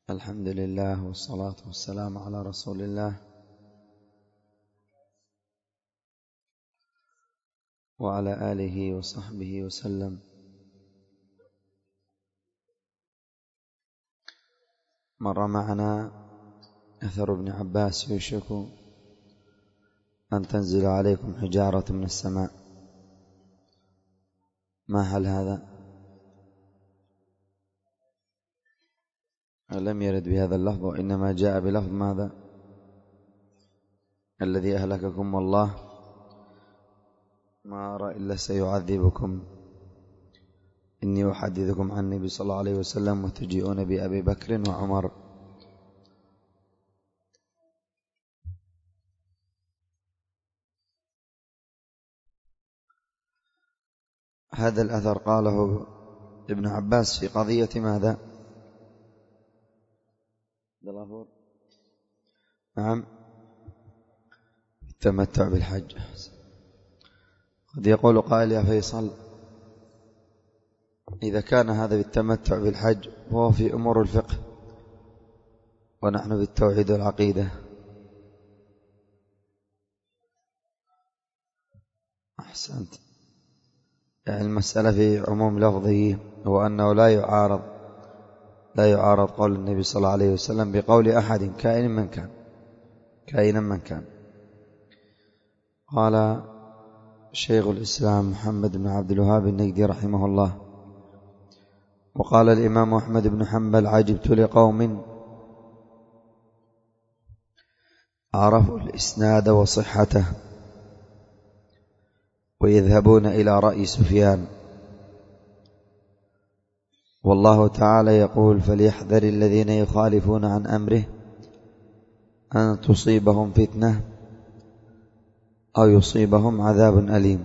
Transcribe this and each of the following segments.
الحمد لله والصلاة والسلام على رسول الله وعلى آله وصحبه وسلم. مر معنا أثر ابن عباس: يوشك أن تنزل عليكم حجارة من السماء. ما حل هذا؟ لم يرد بهذا اللفظ، وإنما جاء بلفظ ماذا؟ الذي أهلككم والله ما أرى إلا سيعذبكم، إني أحدثكم عن النبي صلى الله عليه وسلم وتجيئون بأبي بكر وعمر. هذا الأثر قاله ابن عباس في قضية ماذا؟ نعم، التمتع بالحج. قد يقول قائل: يا فيصل، إذا كان هذا بالتمتع بالحج وهو في أمور الفقه ونحن بالتوحيد والعقيدة. أحسنت. يعني المسألة في عموم لفظه هو أنه لا يعارض قول النبي صلى الله عليه وسلم بقول أحد كائنا من كان. قال شيخ الإسلام محمد بن عبد الوهاب النجدي رحمه الله: وقال الإمام أحمد بن حنبل: عجبت لقوم عرفوا الإسناد وصحته ويذهبون إلى رأي سفيان، والله تعالى يقول: فليحذر الذين يخالفون عن أمره أن تصيبهم فتنة أو يصيبهم عذاب أليم.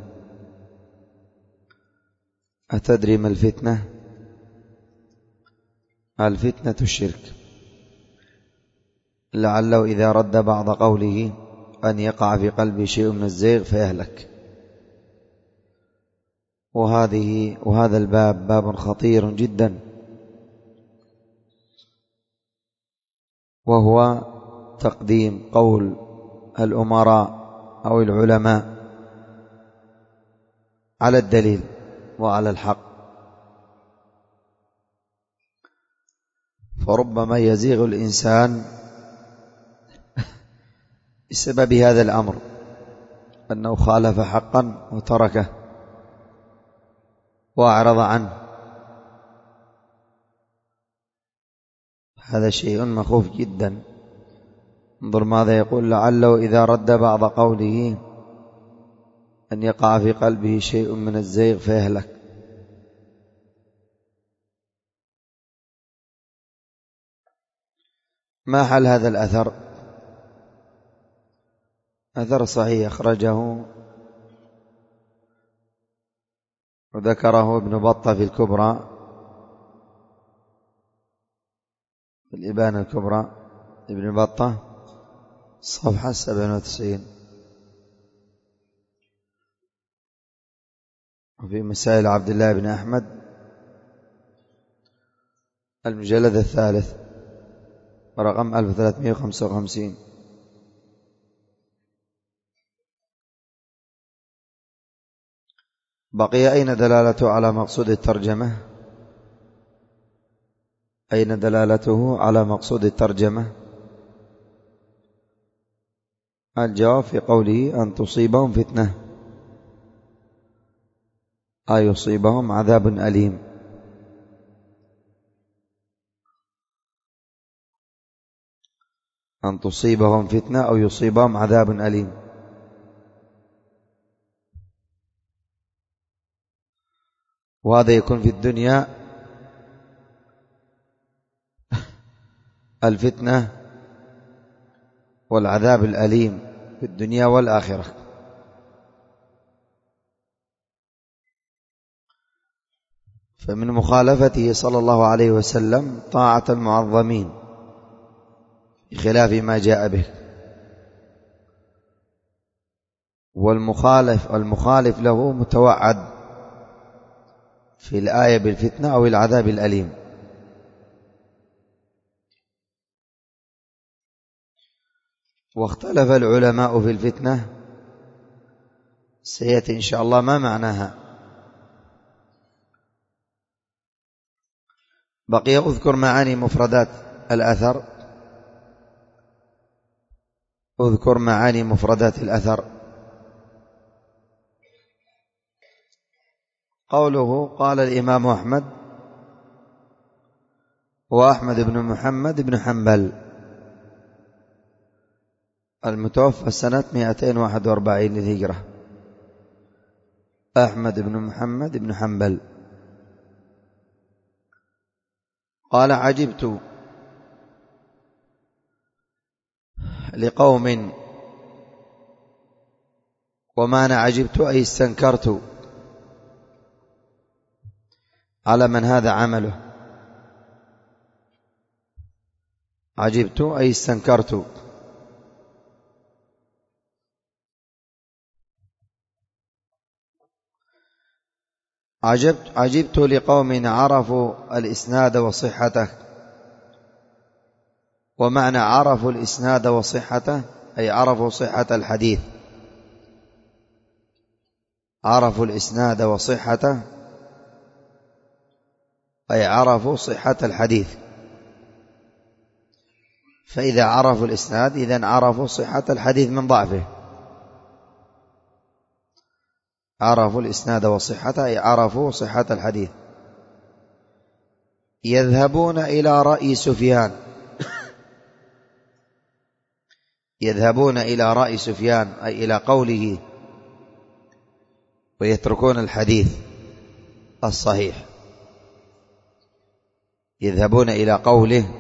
أتدري ما الفتنة؟ الفتنة الشرك، لعله إذا رد بعض قوله أن يقع في قلبه شيء من الزيغ فيهلك. وهذا الباب باب خطير جدا، وهو تقديم قول الأمراء أو العلماء على الدليل وعلى الحق، فربما يزيغ الإنسان بسبب هذا الأمر، أنه خالف حقا وتركه وأعرض عنه. هذا شيء مخوف جدا. انظر ماذا يقول: لعله إذا رد بعض قوله أن يقع في قلبه شيء من الزيغ فيهلك. ما حل هذا الأثر؟ أثر صحيح أخرجه وذكره ابن بطة في الكبرى، في الإبانة الكبرى، ابن بطة صفحة 97، وفي مسائل عبد الله بن أحمد المجلد الثالث رقم 1355. بقي أين دلالته على مقصود الترجمة؟ أين دلالته على مقصود الترجمة؟ الجواب في قوله أن تصيبهم فتنة أو يصيبهم عذاب أليم. أن تصيبهم فتنة أو يصيبهم عذاب أليم. وهذا يكون في الدنيا الفتنة والعذاب الأليم في الدنيا والآخرة. فمن مخالفته صلى الله عليه وسلم طاعة المعظمين بخلاف ما جاء به، والمخالف له متوعد في الآية بالفتنة أو العذاب الأليم. واختلف العلماء في الفتنة، سيأتي إن شاء الله ما معناها. بقي أذكر معاني مفردات الأثر. أذكر معاني مفردات الأثر. قوله قال الإمام أحمد وأحمد بن محمد بن حنبل المتوفى سنة 241 للهجرة، أحمد بن محمد بن حنبل قال عجبت لقوم، ومعنى عجبت أي استنكرت على من هذا عمله. عجبت أي استنكرت. عجبت لقوم عرفوا الإسناد وصحته. ومعنى عرفوا الإسناد وصحته أي عرفوا صحة الحديث. عرفوا الإسناد وصحته أي عرفوا صحة الحديث. فإذا عرفوا الإسناد إذن عرفوا صحة الحديث من ضعفه. عرفوا الإسناد وصحته أي عرفوا صحة الحديث. يذهبون إلى رأي سفيان. يذهبون إلى رأي سفيان أي إلى قوله، ويتركون الحديث الصحيح. يذهبون إلى قوله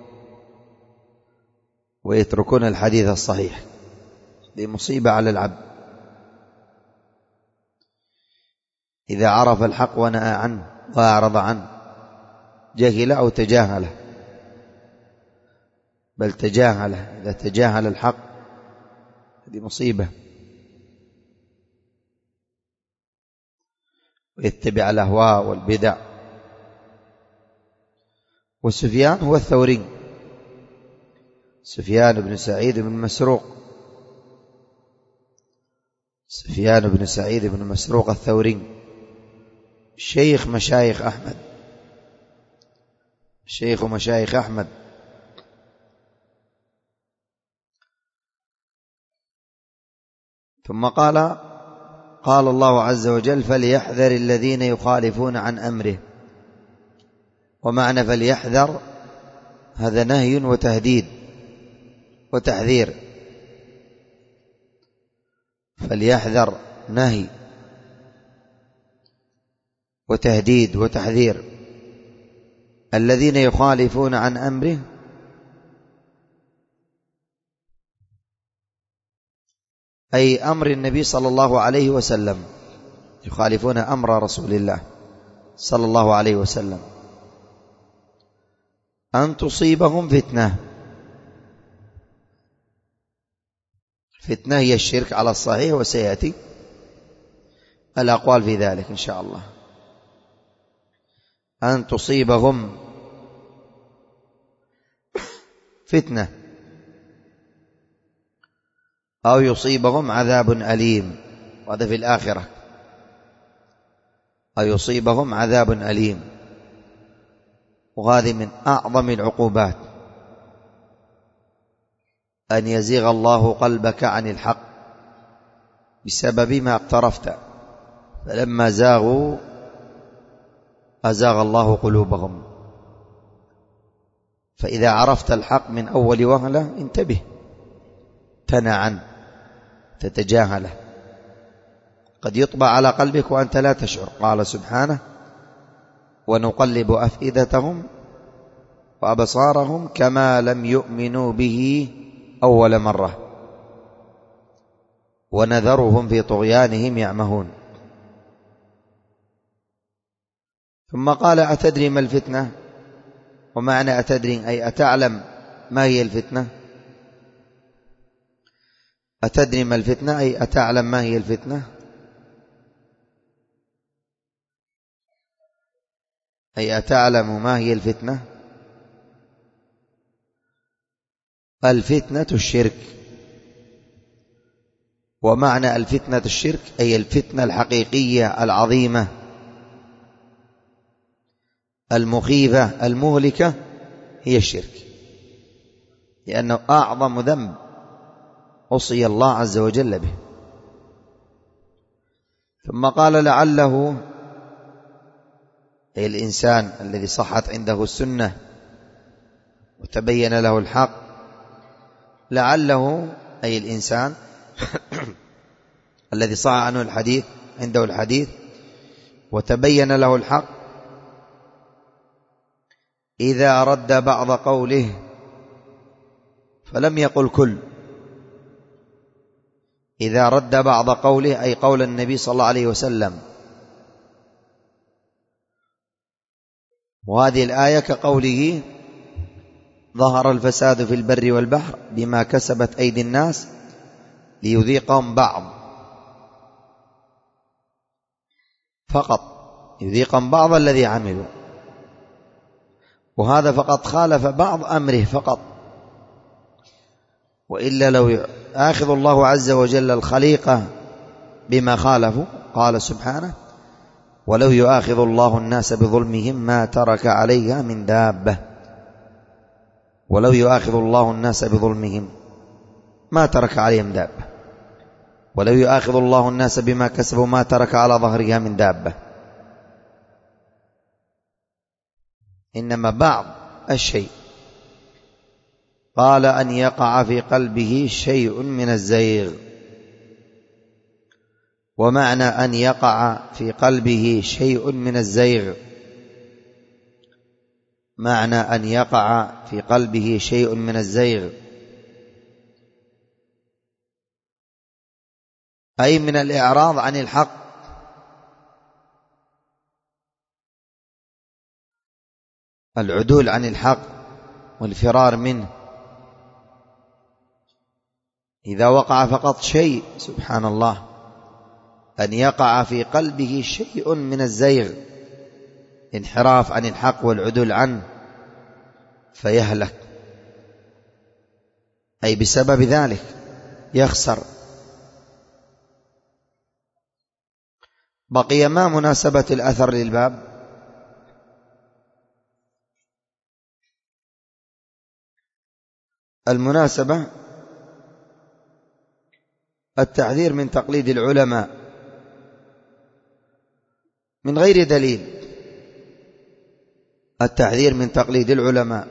ويتركون الحديث الصحيح. دي مصيبة على العبد إذا عرف الحق ونأى عنه وأعرض عنه، جهل أو تجاهله، بل تجاهله. إذا تجاهل الحق هذه مصيبة. ويتبع الأهواء والبدع. والسفيان هو الثوري، سفيان بن سعيد بن مسروق. سفيان بن سعيد بن مسروق الثوري شيخ مشايخ أحمد، شيخ مشايخ أحمد. ثم قال الله عز وجل فليحذر الذين يخالفون عن أمره. ومعنى فليحذر هذا نهي وتهديد وتحذير. فليحذر نهي وتهديد وتحذير. الذين يخالفون عن أمره أي أمر النبي صلى الله عليه وسلم، يخالفون أمر رسول الله صلى الله عليه وسلم، أن تصيبهم فتنة. فتنة هي الشرك على الصحيح، وسيأتي الأقوال في ذلك إن شاء الله. أن تصيبهم فتنة أو يصيبهم عذاب أليم، وهذا في الآخرة. أو يصيبهم عذاب أليم، وهذه من أعظم العقوبات، أن يزيغ الله قلبك عن الحق بسبب ما اقترفت، فلما زاغوا أزاغ الله قلوبهم. فإذا عرفت الحق من أول وهلة انتبه، تنع عنه، تتجاهله. قد يطبع على قلبك وأنت لا تشعر. قال سبحانه ونقلب أفئدتهم وأبصارهم كما لم يؤمنوا به أول مرة ونذرهم في طغيانهم يعمهون. ثم قال أتدري ما الفتنة؟ ومعنى أتدري أي أتعلم ما هي الفتنة؟ أتدري ما الفتنة أي أتعلم ما هي الفتنة؟ أي أتعلم ما هي الفتنة؟ الفتنة الشرك. ومعنى الفتنة الشرك أي الفتنة الحقيقية العظيمة المخيفة المهلكة هي الشرك، لأنه أعظم ذنب عصي الله عز وجل به. ثم قال لعله أي الإنسان الذي صحت عنده السنة وتبين له الحق، لعله أي الإنسان الذي صح عنه الحديث عنده الحديث وتبين له الحق إذا رد بعض قوله فلم يقل كل، إذا رد بعض قوله أي قول النبي صلى الله عليه وسلم. وهذه الآية كقوله ظهر الفساد في البر والبحر بما كسبت أيدي الناس ليذيقهم بعض، فقط يذيقهم بعض الذي عملوا، وهذا فقط خالف بعض أمره فقط، وإلا لو آخذ الله عز وجل الخليقة بما خالفوا قال سبحانه ولو يؤاخذ الله الناس بظلمهم ما ترك عليها من دابة، ولو يؤاخذ الله الناس بظلمهم ما ترك عليهم دابة، ولو يؤاخذ الله الناس بما كسبوا ما ترك على ظهرها من دابة، إنما بعض الشيء. قال أن يقع في قلبه شيء من الزيغ، ومعنى أن يقع في قلبه شيء من الزيغ، معنى أن يقع في قلبه شيء من الزيغ أي من الإعراض عن الحق، العدول عن الحق والفرار منه. إذا وقع فقط شيء سبحان الله أن يقع في قلبه شيء من الزيغ، انحراف عن الحق والعدول عنه، فيهلك، أي بسبب ذلك يخسر. بقي ما مناسبة الأثر للباب؟ المناسبة التحذير من تقليد العلماء من غير دليل، التحذير من تقليد العلماء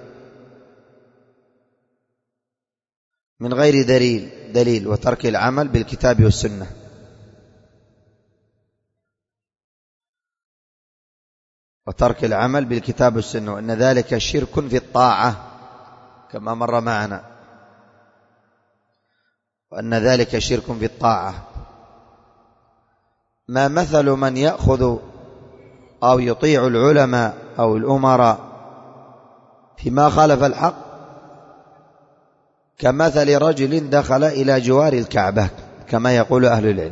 من غير دليل وترك العمل بالكتاب والسنة. وترك العمل بالكتاب والسنة، وأن ذلك شرك في الطاعة كما مر معنا، وأن ذلك شرك في الطاعة. ما مثل من يأخذ أو يطيع العلماء أو الأمراء فيما خالف الحق كمثل رجل دخل إلى جوار الكعبة كما يقول أهل العلم،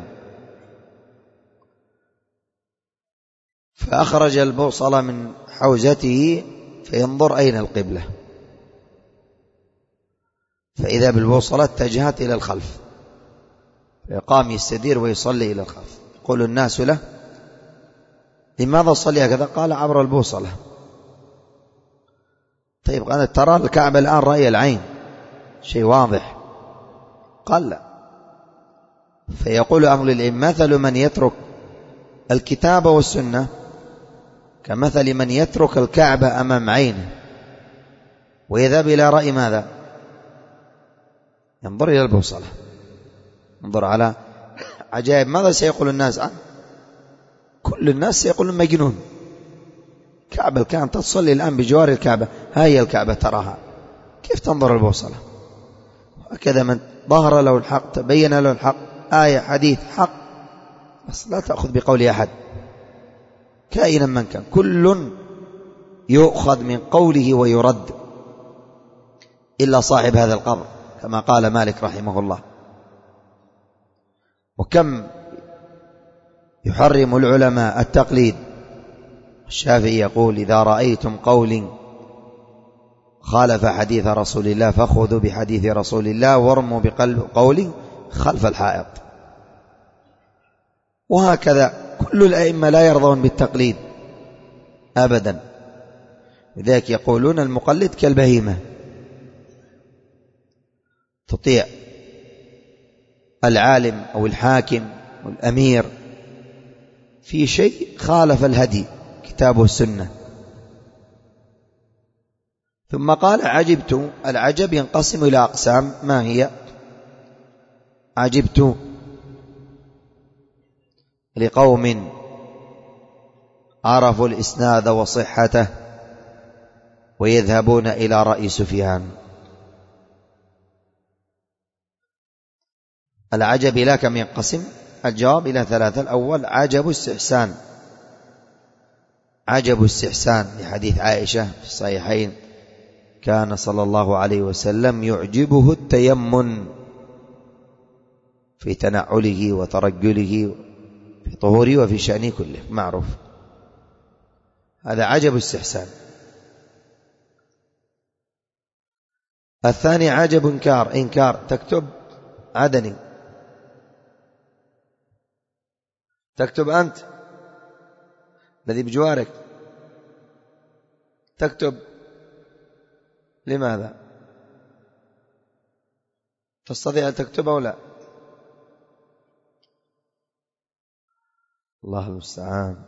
فأخرج البوصلة من حوزته فينظر أين القبلة، فإذا بالبوصلة اتجهت إلى الخلف، فيقام يستدير ويصلي إلى الخلف. يقول الناس له لماذا صلي هكذا؟ قال عبر البوصلة. طيب أنا ترى الكعبة الآن رأي العين شيء واضح؟ قال لا. فيقول أهل العلم مثل من يترك الكتاب والسنة كمثل من يترك الكعبة أمام عينه ويذهب إلى رأي ماذا؟ ينظر إلى البوصلة، انظر على عجائب. ماذا سيقول الناس عنه؟ كل الناس سيقولون مجنون. كعبة كانت تصلي الآن بجوار الكعبة، هاي الكعبة تراها، كيف تنظر البوصلة؟ هكذا من ظهر له الحق تبين له الحق، آية حديث حق، بس لا تأخذ بقول أحد كائنا من كان، كل يؤخذ من قوله ويرد إلا صاحب هذا القبر كما قال مالك رحمه الله. وكم يحرم العلماء التقليد. الشافعي يقول إذا رأيتم قول خالف حديث رسول الله فخذوا بحديث رسول الله وارموا بقلب قول خلف الحائط. وهكذا كل الأئمة لا يرضون بالتقليد أبدا، لذلك يقولون المقلد كالبهيمة، تطيع العالم أو الحاكم أو الأمير في شيء خالف الهدي كتابه السنة. ثم قال عجبت. العجب ينقسم إلى أقسام، ما هي؟ عجبت لقوم عرفوا الإسناد وصحته ويذهبون إلى رأي سفيان. العجب إلى كم ينقسم؟ الجواب إلى ثلاثة. الأول عجب استحسان، عجب استحسان لحديث عائشة في الصحيحين كان صلى الله عليه وسلم يعجبه التيمن في تنعله وترجله في طهوره وفي شأنه كله، معروف، هذا عجب استحسان. الثاني عجب إنكار، تكتب عدني، تكتب أنت الذي بجوارك، تكتب. لماذا؟ تستطيع أن تكتب أو لا؟ الله المستعان.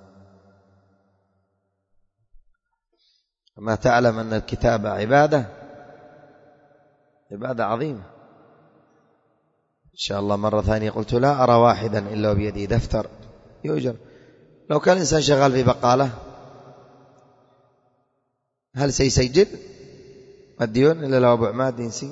ما تعلم أن الكتابة عبادة عظيمة. إن شاء الله مرة ثانية قلت لا أرى واحدا إلا وبيده دفتر يؤجر. لو كان الإنسان شغال في بقالة هل سيسجل الديون إلا لو أبو عماد ينسي؟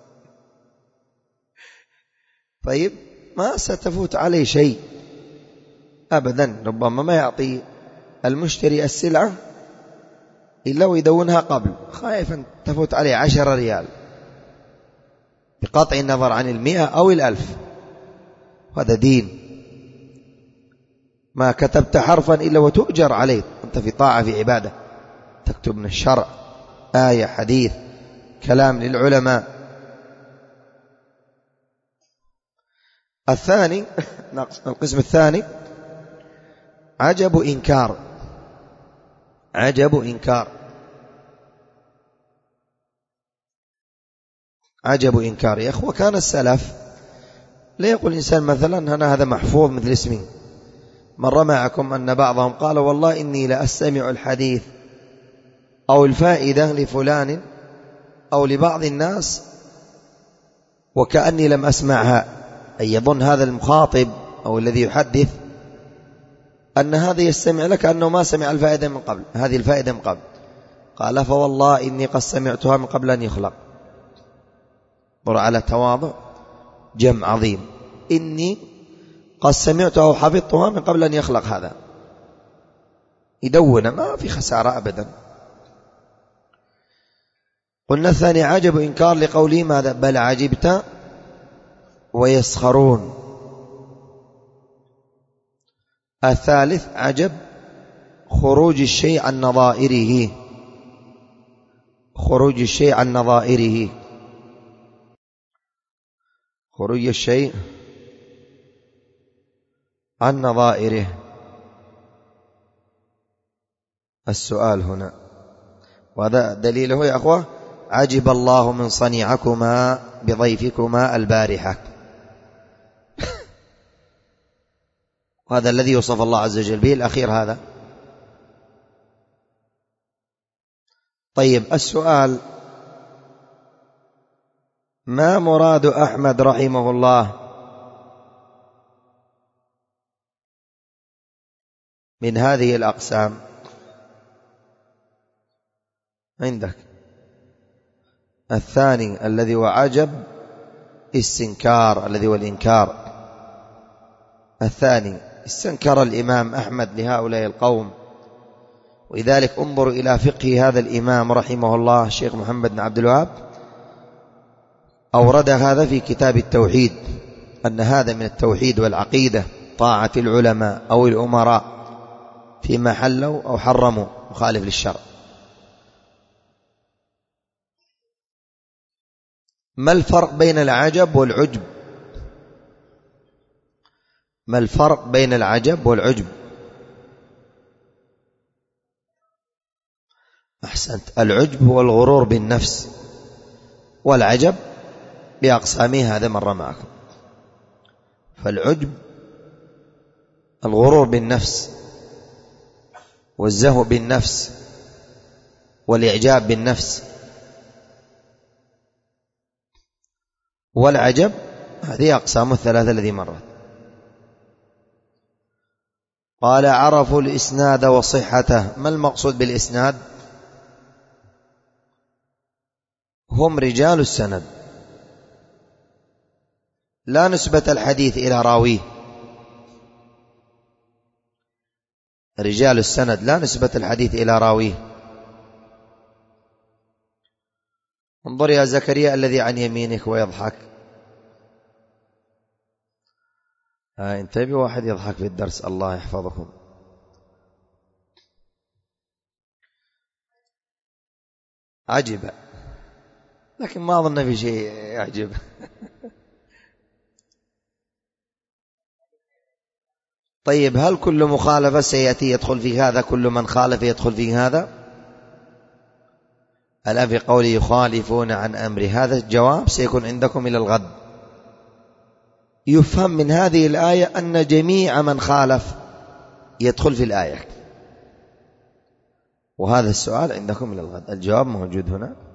طيب ما ستفوت عليه شيء أبدا، ربما ما يعطي المشتري السلعة إلا ويدونها قبل، خايف أن تفوت عليه 10 ريال بقطع النظر عن 100 أو 1000. هذا دين، ما كتبت حرفا إلا وتؤجر عليه، أنت في طاعة في عبادة، تكتب من الشرع آية حديث كلام للعلماء. الثاني القسم الثاني عجب إنكار، عجب إنكار، عجب إنكار. يا أخوة كان السلف لا يقول الإنسان مثلا أنا هذا محفوظ مثل اسمي. مر معكم أن بعضهم قال والله إني لأستمع الحديث أو الفائدة لفلان أو لبعض الناس وكأني لم أسمعها، أي يظن هذا المخاطب أو الذي يحدث أن هذا يستمع لك أنه ما سمع الفائدة من قبل، هذه الفائدة من قبل. قال فوالله إني قد سمعتها من قبل أن يخلق. انظر على تواضع، جمع عظيم، إني قد سمعتها وحفظتها من قبل أن يخلق. هذا يدون، ما في خسارة أبدا. قلنا الثاني عجب إنكار لقوله ماذا؟ بل عجبت ويسخرون. الثالث عجب خروج الشيء عن نظائره، خروج الشيء عن نظائره، خروج الشيء عن نظائره. السؤال هنا، وهذا دليله يا أخوة، عجب الله من صنيعكما بضيفكما البارحة. وهذا الذي يوصف الله عز وجل به، الأخير هذا. طيب السؤال، ما مراد أحمد رحمه الله من هذه الأقسام عندك؟ الثاني الذي هو عجب استنكار، الذي هو الإنكار. الثاني استنكر الإمام أحمد لهؤلاء القوم، ولذلك انظروا إلى فقه هذا الإمام رحمه الله الشيخ محمد بن عبد الوهاب، أورد هذا في كتاب التوحيد، أن هذا من التوحيد والعقيدة، طاعة العلماء أو الأمراء فيما حلوا أو حرموا مخالف للشرع. ما الفرق بين العجب والعجب؟ ما الفرق بين العجب والعجب؟ أحسنت. العجب هو الغرور بالنفس، والعجب بأقسامه هذا مرة معكم. فالعجب الغرور بالنفس والزهو بالنفس والإعجاب بالنفس، والعجب هذه أقسام الثلاثة الذي مرت. قال عرفوا الإسناد وصحته. ما المقصود بالإسناد؟ هم رجال السند، لا نسبة الحديث إلى راويه. رجال السند لا نسبة الحديث إلى راويه. انظر يا زكريا الذي عن يمينك ويضحك. انتبه، واحد يضحك في الدرس، الله يحفظكم. عجب، لكن ما أظن في شيء يعجب. طيب، هل كل مخالفة سيأتي يدخل في هذا؟ كل من خالف يدخل في هذا؟ الآن في قوله يخالفون عن أمر، هذا الجواب سيكون عندكم إلى الغد. يفهم من هذه الآية أن جميع من خالف يدخل في الآية، وهذا السؤال عندكم إلى الغد. الجواب موجود هنا.